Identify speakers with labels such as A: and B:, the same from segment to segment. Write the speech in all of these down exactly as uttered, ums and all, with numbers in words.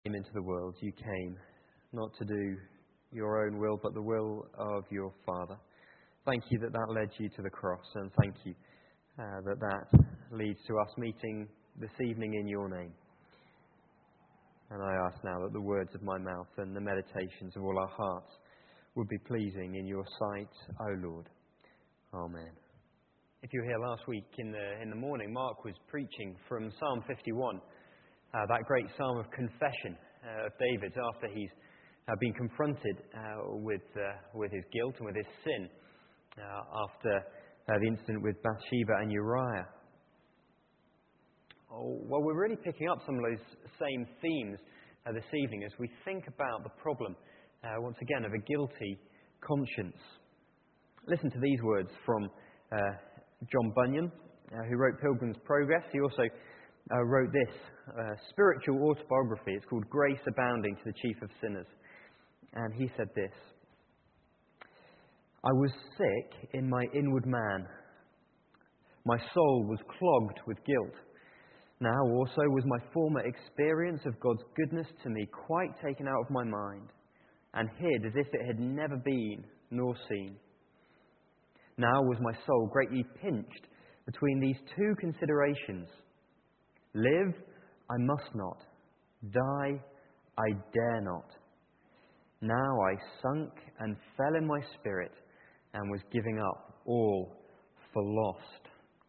A: came into the world, you came not to do your own will, but the will of your Father. Thank you that that led you to the cross, and thank you uh, that that leads to us meeting this evening in your name. And I ask now that the words of my mouth and the meditations of all our hearts would be pleasing in your sight, O Lord. Amen. If you were here last week in the in the morning, Mark was preaching from Psalm fifty-one, uh, that great psalm of confession uh, of David's after he's uh, been confronted uh, with uh, with his guilt and with his sin uh, after uh, the incident with Bathsheba and Uriah. Oh, well, we're really picking up some of those same themes uh, this evening as we think about the problem, uh, once again, of a guilty conscience. Listen to these words from uh, John Bunyan, uh, who wrote Pilgrim's Progress. He also uh, wrote this uh, spiritual autobiography. It's called Grace Abounding to the Chief of Sinners. And he said this: I was sick in my inward man. My soul was clogged with guilt. Now also was my former experience of God's goodness to me quite taken out of my mind, and hid as if it had never been nor seen. Now was my soul greatly pinched between these two considerations. Live, I must not. Die, I dare not. Now I sunk and fell in my spirit, and was giving up all for lost.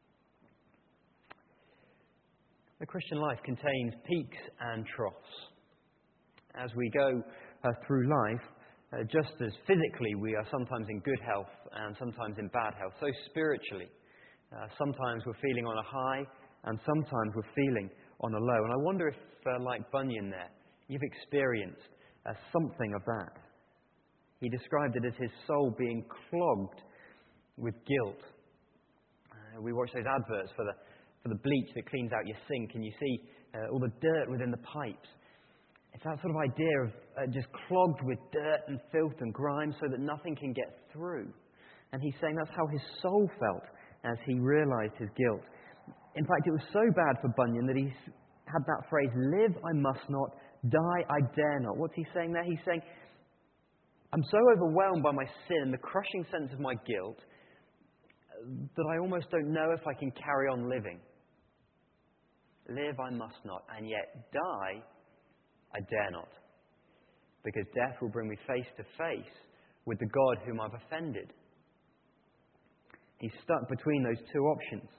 A: The Christian life contains peaks and troughs. As we go uh, through life, uh, just as physically we are sometimes in good health and sometimes in bad health, so spiritually, uh, sometimes we're feeling on a high and sometimes we're feeling on a low. And I wonder if, uh, like Bunyan there, you've experienced uh, something of that. He described it as his soul being clogged with guilt. Uh, we watch those adverts for the for the bleach that cleans out your sink, and you see uh, all the dirt within the pipes. It's that sort of idea of uh, just clogged with dirt and filth and grime so that nothing can get through. And he's saying that's how his soul felt as he realized his guilt. In fact, it was so bad for Bunyan that he had that phrase, live I must not, die I dare not. What's he saying there? He's saying, I'm so overwhelmed by my sin and the crushing sense of my guilt that I almost don't know if I can carry on living. Live I must not, and yet die I dare not, because death will bring me face to face with the God whom I've offended. He's stuck between those two options.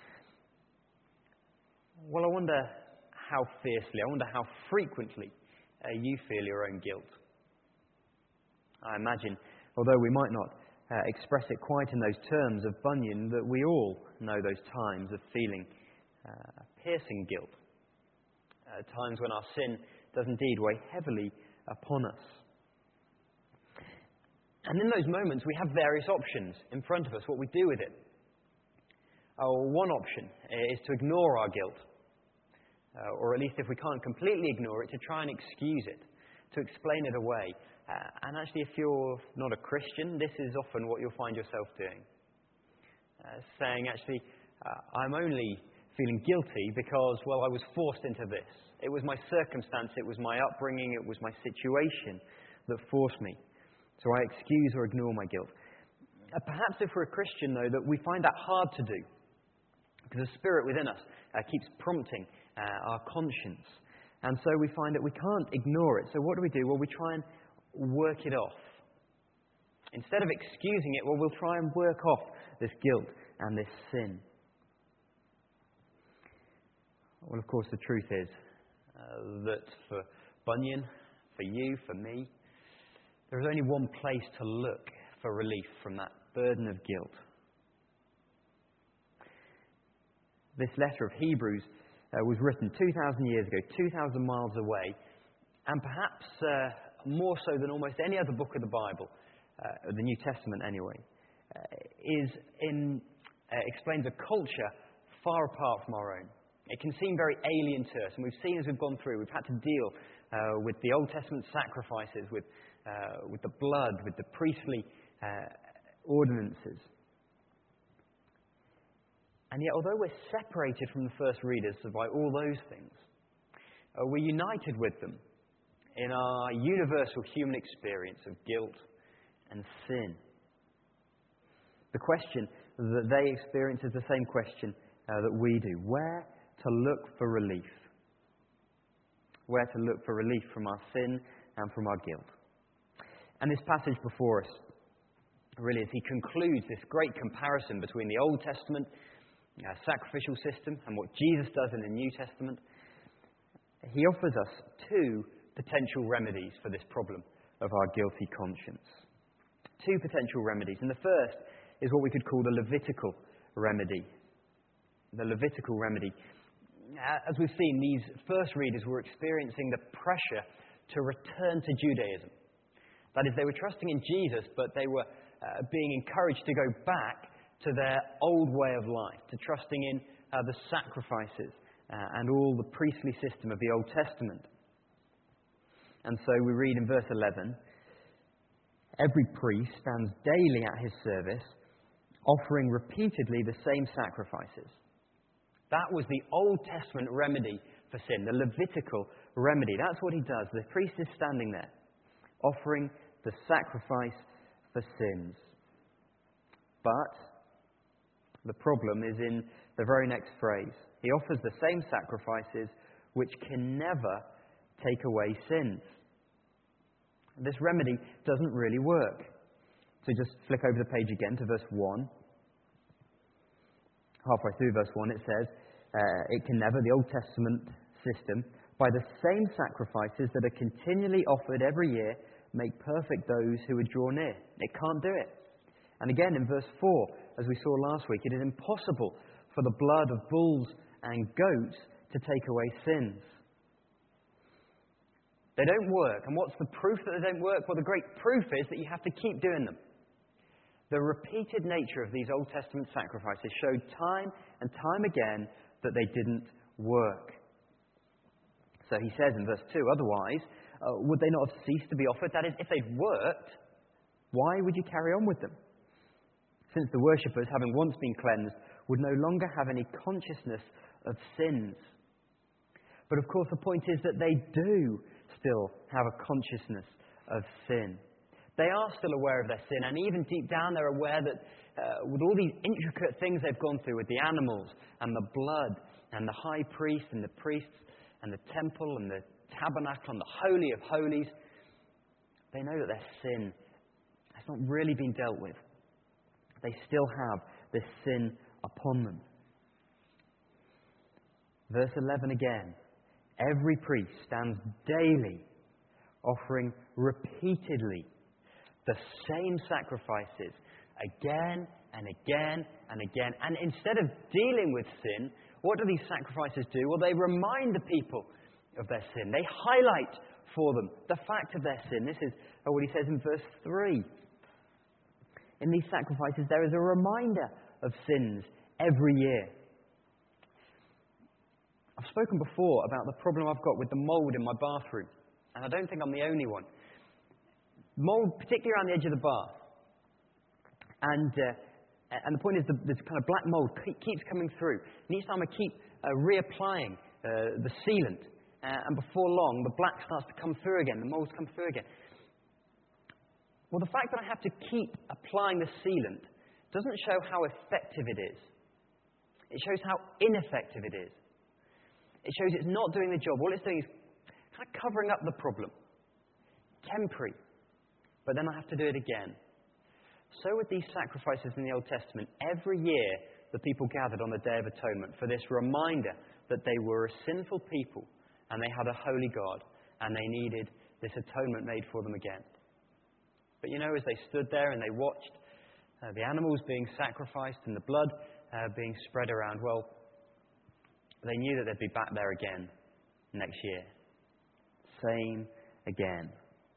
A: Well, I wonder how fiercely, I wonder how frequently uh, you feel your own guilt. I imagine, although we might not uh, express it quite in those terms of Bunyan, that we all know those times of feeling uh, piercing guilt. Uh, times when our sin does indeed weigh heavily upon us. And in those moments we have various options in front of us, what we do with it. Uh, one option is to ignore our guilt. Uh, or at least if we can't completely ignore it, to try and excuse it, to explain it away. Uh, and actually, if you're not a Christian, this is often what you'll find yourself doing. Uh, saying, actually, uh, I'm only feeling guilty because, well, I was forced into this. It was my circumstance, it was my upbringing, it was my situation that forced me. So I excuse or ignore my guilt. Uh, perhaps if we're a Christian, though, that we find that hard to do. Because the Spirit within us uh, keeps prompting uh, our conscience. And so we find that we can't ignore it. So what do we do? Well, we try and work it off. Instead of excusing it, well, we'll try and work off this guilt and this sin. Well, of course, the truth is uh, that for Bunyan, for you, for me, there is only one place to look for relief from that burden of guilt. This letter of Hebrews uh, was written two thousand years ago, two thousand miles away, and perhaps uh, more so than almost any other book of the Bible, uh, the New Testament anyway, uh, is in uh, explains a culture far apart from our own. It can seem very alien to us, and we've seen as we've gone through, we've had to deal uh, with the Old Testament sacrifices, with uh, with the blood, with the priestly uh, ordinances. And yet, although we're separated from the first readers by all those things, uh, we're united with them in our universal human experience of guilt and sin. The question that they experience is the same question uh, that we do. Where to look for relief? Where to look for relief from our sin and from our guilt. And this passage before us, really, as he concludes this great comparison between the Old Testament uh, sacrificial system and what Jesus does in the New Testament, he offers us two potential remedies for this problem of our guilty conscience. Two potential remedies. And the first is what we could call the Levitical remedy. The Levitical remedy. As we've seen, these first readers were experiencing the pressure to return to Judaism. That is, they were trusting in Jesus, but they were uh, being encouraged to go back to their old way of life, to trusting in uh, the sacrifices uh, and all the priestly system of the Old Testament. And so we read in verse eleven, every priest stands daily at his service, offering repeatedly the same sacrifices. That was the Old Testament remedy for sin, the Levitical remedy. That's what he does. The priest is standing there, offering the sacrifice for sins. But the problem is in the very next phrase. He offers the same sacrifices which can never take away sins. This remedy doesn't really work. So just flick over the page again to verse one. Halfway through verse one it says, uh, it can never, the Old Testament system, by the same sacrifices that are continually offered every year, make perfect those who would draw near. It can't do it. And again in verse four, as we saw last week, it is impossible for the blood of bulls and goats to take away sins. They don't work. And what's the proof that they don't work? Well, the great proof is that you have to keep doing them. The repeated nature of these Old Testament sacrifices showed time and time again that they didn't work. So he says in verse two, otherwise, uh, would they not have ceased to be offered? That is, if they'd worked, why would you carry on with them? Since the worshippers, having once been cleansed, would no longer have any consciousness of sins. But of course, the point is that they do still have a consciousness of sin. They are still aware of their sin, and even deep down they're aware that uh, with all these intricate things they've gone through with the animals and the blood and the high priest and the priests and the temple and the tabernacle and the Holy of Holies, they know that their sin has not really been dealt with. They still have this sin upon them. Verse eleven again. Every priest stands daily offering repeatedly the same sacrifices again and again and again. And instead of dealing with sin, what do these sacrifices do? Well, they remind the people of their sin. They highlight for them the fact of their sin. This is what he says in verse three. In these sacrifices, there is a reminder of sins every year. I've spoken before about the problem I've got with the mould in my bathroom, and I don't think I'm the only one. Mould, particularly around the edge of the bath. And uh, and the point is, the, this kind of black mould keeps coming through. And each time I keep uh, reapplying uh, the sealant, uh, and before long, the black starts to come through again, the moulds come through again. Well, the fact that I have to keep applying the sealant doesn't show how effective it is. It shows how ineffective it is. It shows it's not doing the job. All it's doing is kind of covering up the problem. Temporary. But then I have to do it again. So with these sacrifices in the Old Testament, every year the people gathered on the Day of Atonement for this reminder that they were a sinful people and they had a holy God and they needed this atonement made for them again. But you know, as they stood there and they watched uh, the animals being sacrificed and the blood uh, being spread around, well, they knew that they'd be back there again next year. Same again.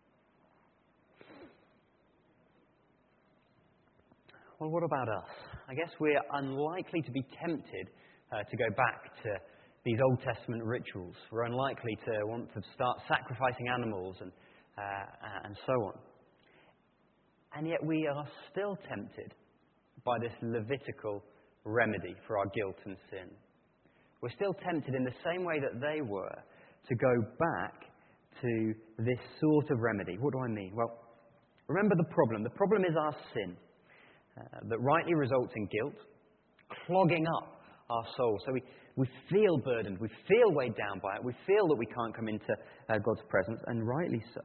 A: Well, what about us? I guess we're unlikely to be tempted uh, to go back to these Old Testament rituals. We're unlikely to want to start sacrificing animals and, uh, and so on. And yet we are still tempted by this Levitical remedy for our guilt and sin. We're still tempted in the same way that they were to go back to this sort of remedy. What do I mean? Well, remember the problem. The problem is our sin uh, that rightly results in guilt, clogging up our soul. So we, we feel burdened, we feel weighed down by it, we feel that we can't come into uh, God's presence, and rightly so.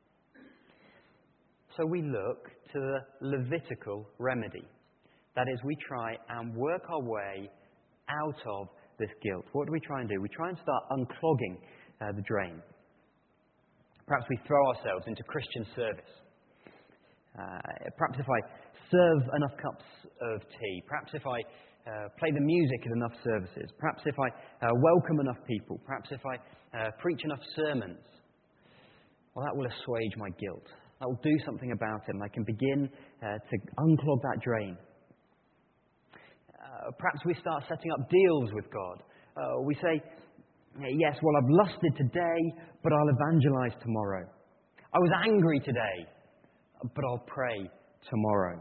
A: So we look to the Levitical remedy. That is, we try and work our way out of this guilt. What do we try and do? We try and start unclogging uh, the drain. Perhaps we throw ourselves into Christian service. Uh, perhaps if I serve enough cups of tea, perhaps if I uh, play the music at enough services, perhaps if I uh, welcome enough people, perhaps if I uh, preach enough sermons, well, that will assuage my guilt. That will do something about it, and I can begin uh, to unclog that drain. Uh, perhaps we start setting up deals with God. Uh, we say, yes, well, I've lusted today, but I'll evangelize tomorrow. I was angry today, but I'll pray tomorrow.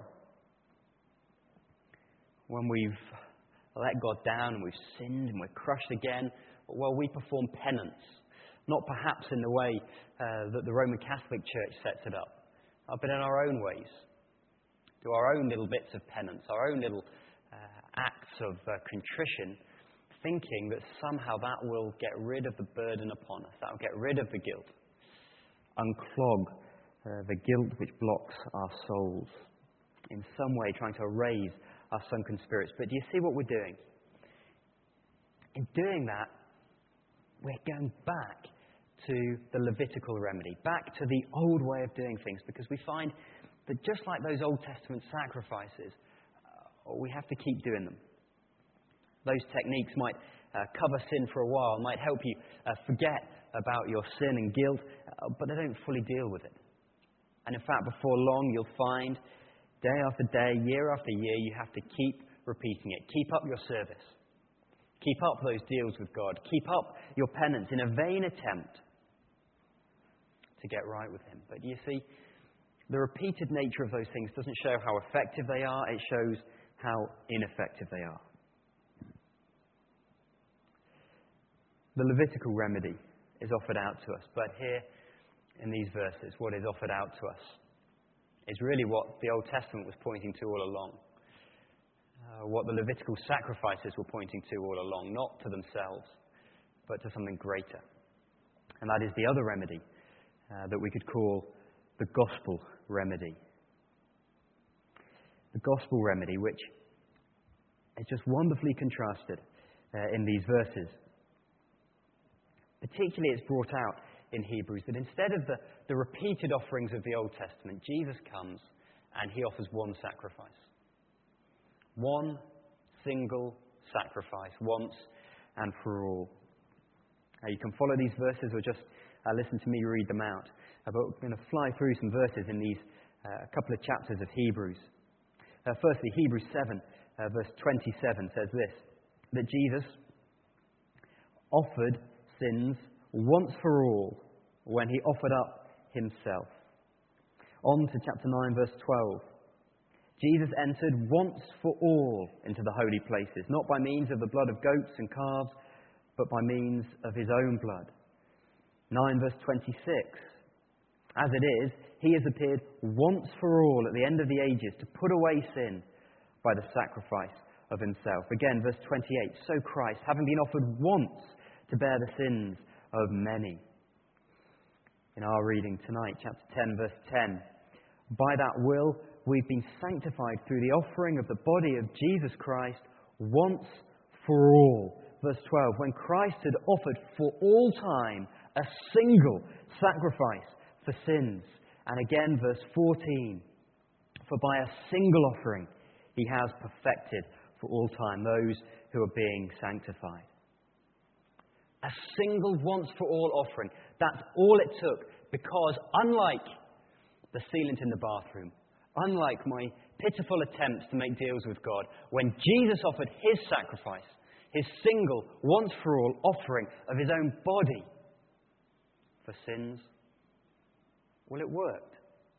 A: When we've let God down and we've sinned and we're crushed again, well, we perform penance. Not perhaps in the way uh, that the Roman Catholic Church sets it up, uh, but in our own ways. Do our own little bits of penance, our own little uh, acts of uh, contrition, thinking that somehow that will get rid of the burden upon us, that will get rid of the guilt, unclog uh, the guilt which blocks our souls, in some way trying to raise our sunken spirits. But do you see what we're doing? In doing that, we're going back to the Levitical remedy, back to the old way of doing things, because we find that just like those Old Testament sacrifices, uh, we have to keep doing them. Those techniques might uh, cover sin for a while, might help you uh, forget about your sin and guilt, uh, but they don't fully deal with it. And in fact, before long, you'll find day after day, year after year, you have to keep repeating it. Keep up your service. Keep up those deals with God. Keep up your penance in a vain attempt to get right with Him. But you see, the repeated nature of those things doesn't show how effective they are. It shows how ineffective they are. The Levitical remedy is offered out to us. But here, in these verses, what is offered out to us is really what the Old Testament was pointing to all along. Uh, what the Levitical sacrifices were pointing to all along, not to themselves, but to something greater. And that is the other remedy uh, that we could call the gospel remedy. The gospel remedy, which is just wonderfully contrasted uh, in these verses. Particularly, it's brought out in Hebrews that instead of the, the repeated offerings of the Old Testament, Jesus comes and He offers one sacrifice. One single sacrifice, once and for all. Now, you can follow these verses or just uh, listen to me read them out. Uh, but we're going to fly through some verses in these uh, couple of chapters of Hebrews. Uh, firstly, Hebrews seven, uh, verse twenty-seven says this, that Jesus offered sins once for all when He offered up Himself. On to chapter nine, verse twelve. Jesus entered once for all into the holy places, not by means of the blood of goats and calves, but by means of His own blood. nine, verse twenty-six. As it is, He has appeared once for all at the end of the ages to put away sin by the sacrifice of Himself. Again, verse twenty-eight. So Christ, having been offered once to bear the sins of many. In our reading tonight, chapter ten, verse ten. By that will, we've been sanctified through the offering of the body of Jesus Christ once for all. Verse twelve. When Christ had offered for all time a single sacrifice for sins. And again, verse fourteen. For by a single offering He has perfected for all time those who are being sanctified. A single once-for-all offering. That's all it took, because unlike the sealant in the bathroom, unlike my pitiful attempts to make deals with God, when Jesus offered His sacrifice, His single once-for-all offering of His own body for sins, well, it worked.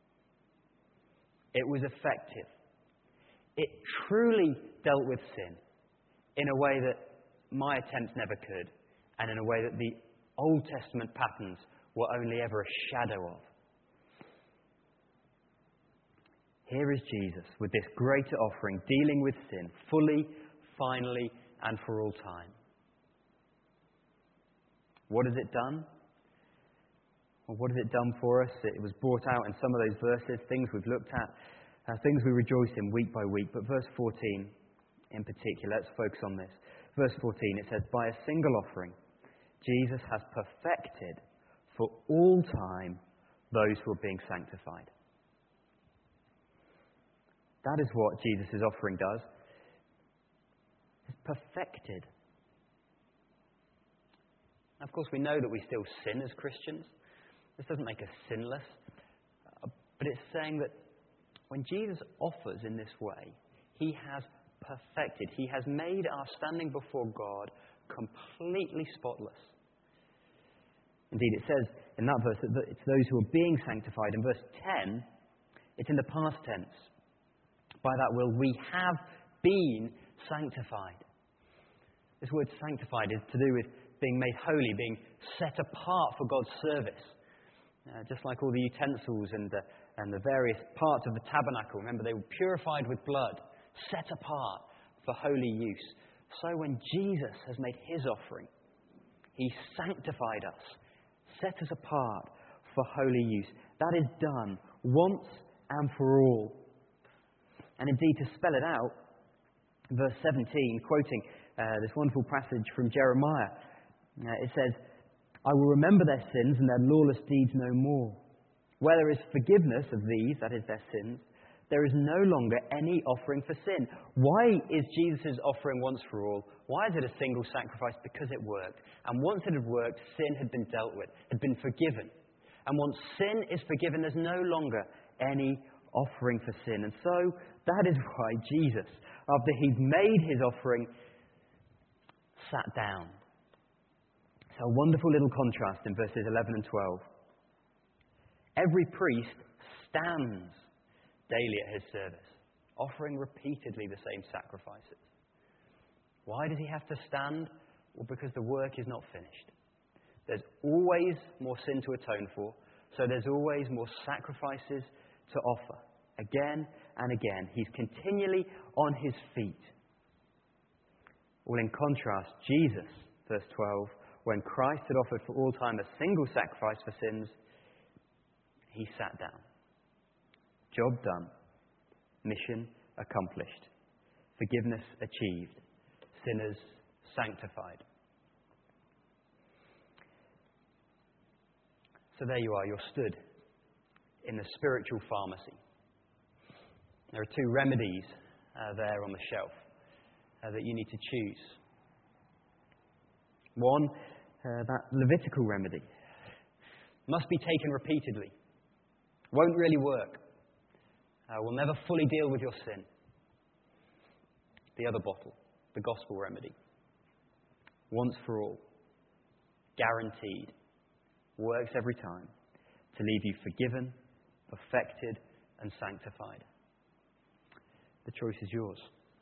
A: It was effective. It truly dealt with sin in a way that my attempts never could, and in a way that the Old Testament patterns were only ever a shadow of. Here is Jesus with this greater offering, dealing with sin fully, finally, and for all time. What has it done? Well, what has it done for us? It was brought out in some of those verses, things we've looked at, uh, things we rejoice in week by week. But verse fourteen in particular, let's focus on this. Verse fourteen, it says, by a single offering, Jesus has perfected for all time those who are being sanctified. That is what Jesus' offering does. It's perfected. Of course, we know that we still sin as Christians. This doesn't make us sinless. Uh, but it's saying that when Jesus offers in this way, he has perfected. He has made our standing before God completely spotless. Indeed, it says in that verse that it's those who are being sanctified. In verse ten, it's in the past tense. By that will we have been sanctified. This word sanctified is to do with being made holy, being set apart for God's service. Uh, just like all the utensils and the, and the various parts of the tabernacle. Remember, they were purified with blood, set apart for holy use. So when Jesus has made his offering, he sanctified us, set us apart for holy use. That is done once and for all. And indeed, to spell it out, verse seventeen, quoting uh, this wonderful passage from Jeremiah, uh, it says, I will remember their sins and their lawless deeds no more. Where there is forgiveness of these, that is their sins, there is no longer any offering for sin. Why is Jesus' offering once for all? Why is it a single sacrifice? Because it worked. And once it had worked, sin had been dealt with, had been forgiven. And once sin is forgiven, there's no longer any offering for sin. And so, that is why Jesus, after he'd made his offering, sat down. So a wonderful little contrast in verses eleven and twelve. Every priest stands daily at his service, offering repeatedly the same sacrifices. Why does he have to stand? Well, because the work is not finished. There's always more sin to atone for, so there's always more sacrifices to offer. Again and again, he's continually on his feet. Well, in contrast, Jesus, verse twelve, when Christ had offered for all time a single sacrifice for sins, he sat down. Job done. Mission accomplished. Forgiveness achieved. Sinners sanctified. So there you are, you're stood in the spiritual pharmacy. There are two remedies uh, there on the shelf uh, that you need to choose. One, uh, that Levitical remedy, must be taken repeatedly. Won't really work. Uh, will never fully deal with your sin. The other bottle, the gospel remedy, once for all, guaranteed, works every time to leave you forgiven, perfected, and sanctified. The choice is yours.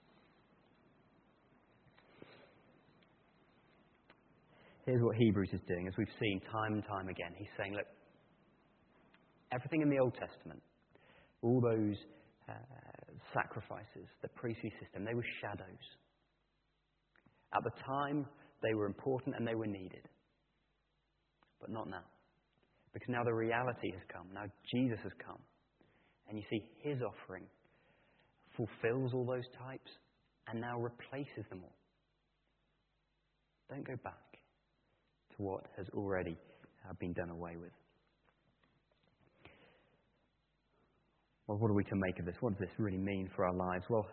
A: Here's what Hebrews is doing, as we've seen time and time again. He's saying, look, everything in the Old Testament, all those uh, sacrifices, the priestly system, they were shadows. At the time, they were important and they were needed. But not now. Because now the reality has come. Now Jesus has come. And you see, his offering fulfills all those types and now replaces them all. Don't go back to what has already uh, been done away with. Well, what are we to make of this? What does this really mean for our lives? Well,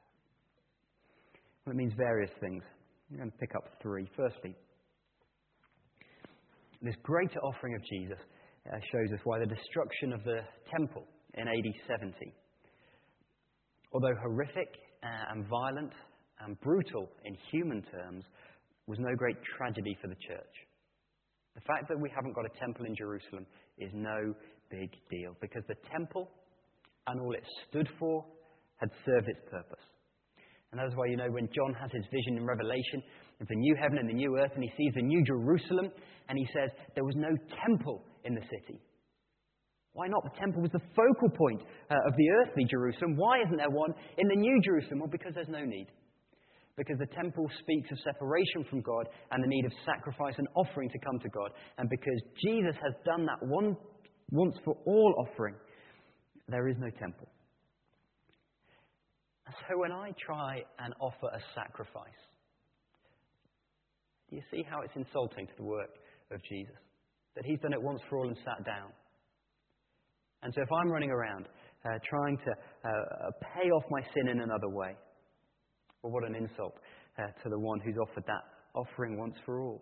A: well it means various things. I'm going to pick up three. Firstly, this greater offering of Jesus uh, shows us why the destruction of the temple in A D seventy, although horrific uh, and violent and brutal in human terms, was no great tragedy for the church. The fact that we haven't got a temple in Jerusalem is no big deal, because the temple and all it stood for had served its purpose. And that's why, you know, when John has his vision in Revelation of the new heaven and the new earth, and he sees the new Jerusalem, and he says there was no temple in the city? Why not? The temple was the focal point uh, of the earthly Jerusalem. Why isn't there one in the new Jerusalem? Well, because there's no need. Because the temple speaks of separation from God and the need of sacrifice and offering to come to God. And because Jesus has done that one once for all offering, there is no temple. So when I try and offer a sacrifice, do you see how it's insulting to the work of Jesus? That he's done it once for all and sat down. And so if I'm running around uh, trying to uh, pay off my sin in another way, well, what an insult uh, to the one who's offered that offering once for all.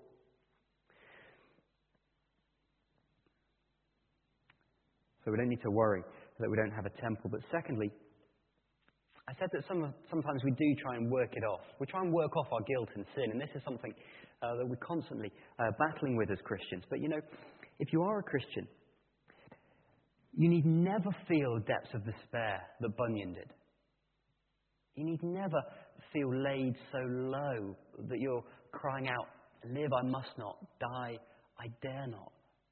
A: So we don't need to worry that we don't have a temple. But secondly, I said that some, sometimes we do try and work it off. We try and work off our guilt and sin, and this is something uh, that we're constantly uh, battling with as Christians. But you know, if you are a Christian, you need never feel depths of despair that Bunyan did. You need never feel laid so low that you're crying out, live I must not, die I dare not.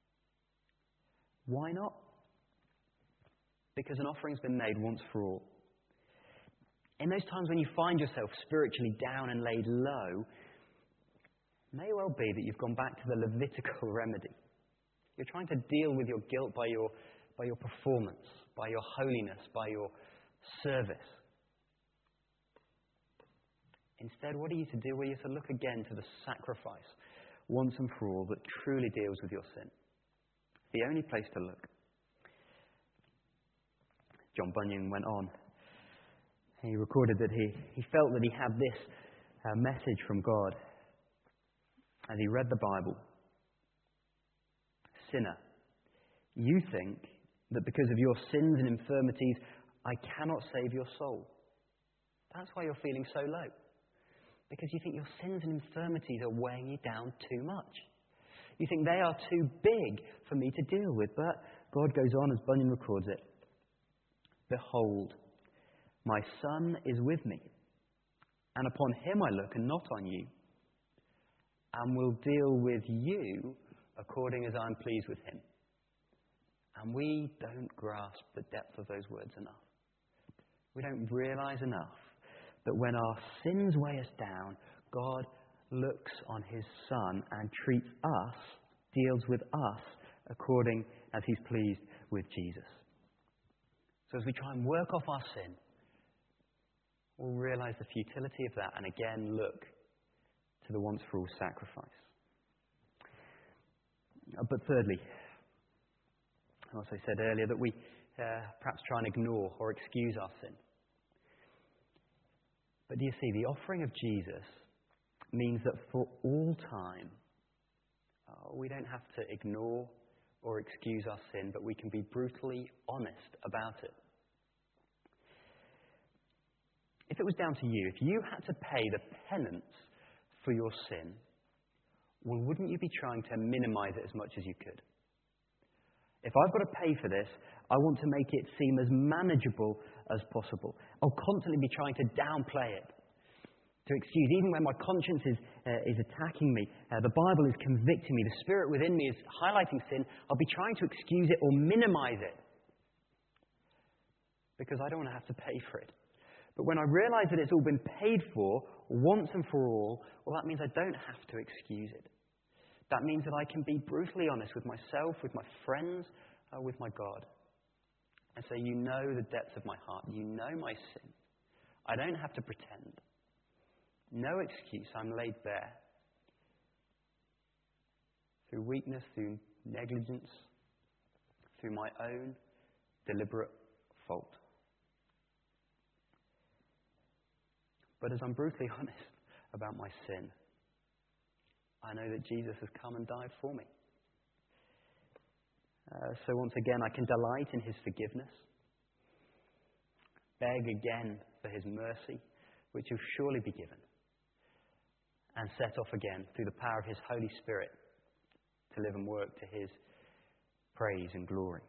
A: Why not? Because an offering's been made once for all. In those times when you find yourself spiritually down and laid low, it may well be that you've gone back to the Levitical remedy. You're trying to deal with your guilt by your, by your performance, by your holiness, by your service. Instead, what are you to do? Well, you're to look again to the sacrifice, once and for all, that truly deals with your sin. The only place to look. John Bunyan went on. He recorded that he, he felt that he had this uh, message from God as he read the Bible. Sinner, you think that because of your sins and infirmities, I cannot save your soul. That's why you're feeling so low. Because you think your sins and infirmities are weighing you down too much. You think they are too big for me to deal with. But God goes on, as Bunyan records it. Behold, my Son is with me, and upon him I look, and not on you, and will deal with you according as I am pleased with him. And we don't grasp the depth of those words enough. We don't realize enough that when our sins weigh us down, God looks on his Son and treats us, deals with us, according as he's pleased with Jesus. So as we try and work off our sin, we'll realize the futility of that and again look to the once-for-all sacrifice. But thirdly, as I said earlier, that we uh, perhaps try and ignore or excuse our sin. But do you see, the offering of Jesus means that for all time, uh, we don't have to ignore or excuse our sin, but we can be brutally honest about it. If it was down to you, if you had to pay the penance for your sin, well, wouldn't you be trying to minimize it as much as you could? If I've got to pay for this, I want to make it seem as manageable as possible. I'll constantly be trying to downplay it, to excuse. Even when my conscience is, uh, is attacking me, uh, the Bible is convicting me, the Spirit within me is highlighting sin, I'll be trying to excuse it or minimize it because I don't want to have to pay for it. But when I realize that it's all been paid for, once and for all, well, that means I don't have to excuse it. That means that I can be brutally honest with myself, with my friends, uh, with my God. And say, you know the depths of my heart. You know my sin. I don't have to pretend. No excuse. I'm laid bare. Through weakness, through negligence, through my own deliberate fault. But as I'm brutally honest about my sin, I know that Jesus has come and died for me. Uh, so once again, I can delight in his forgiveness, beg again for his mercy, which will surely be given, and set off again through the power of his Holy Spirit to live and work to his praise and glory.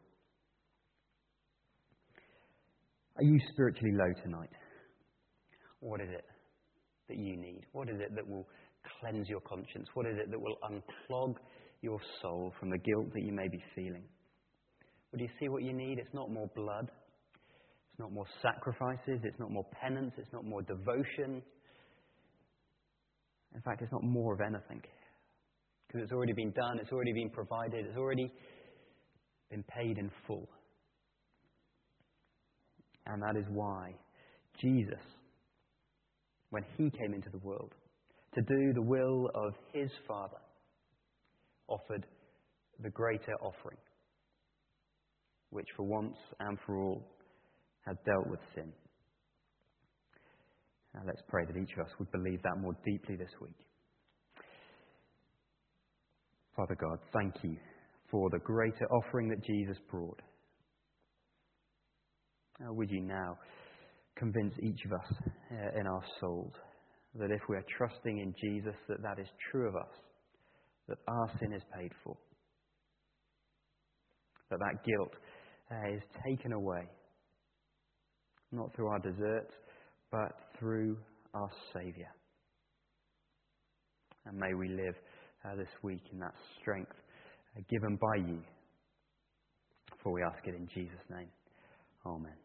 A: Are you spiritually low tonight? What is it that you need? What is it that will cleanse your conscience? What is it that will unclog your soul from the guilt that you may be feeling. Would you see what you need? It's not more blood. It's not more sacrifices. It's not more penance. It's not more devotion. In fact, it's not more of anything. Because it's already been done. It's already been provided. It's already been paid in full. And that is why Jesus, when he came into the world to do the will of his Father, offered the greater offering, which for once and for all has dealt with sin. Now let's pray that each of us would believe that more deeply this week. Father God, thank you for the greater offering that Jesus brought. Uh, would you now convince each of us uh, in our souls that if we are trusting in Jesus, that that is true of us, that our sin is paid for, that that guilt uh, is taken away, not through our deserts, but through our Saviour. And may we live uh, this week in that strength uh, given by you. For we ask it in Jesus' name. Amen.